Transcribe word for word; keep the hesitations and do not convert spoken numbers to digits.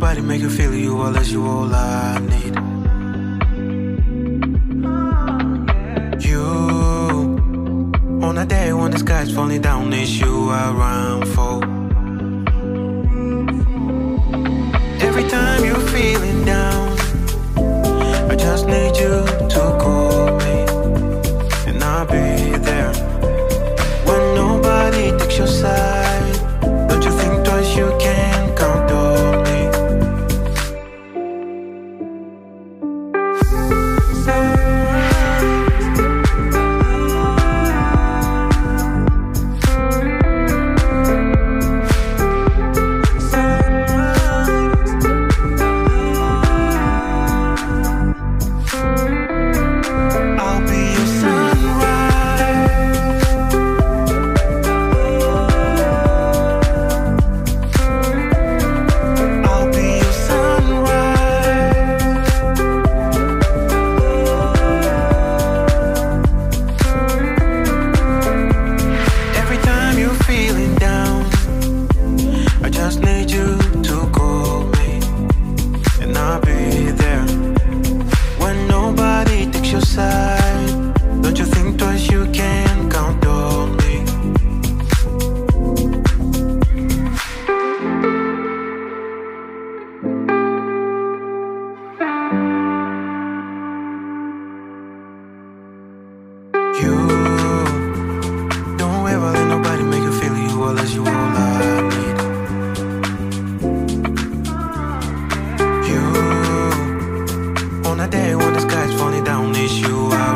nobody make you feel you unless you all I need. You, on a day when the sky's falling down, it's you I run for. Every time you're feeling down, I just need you to call me, and I'll be there. When nobody takes your side, don't you think twice, you can count on me. On a day when the sky's falling down, it's you I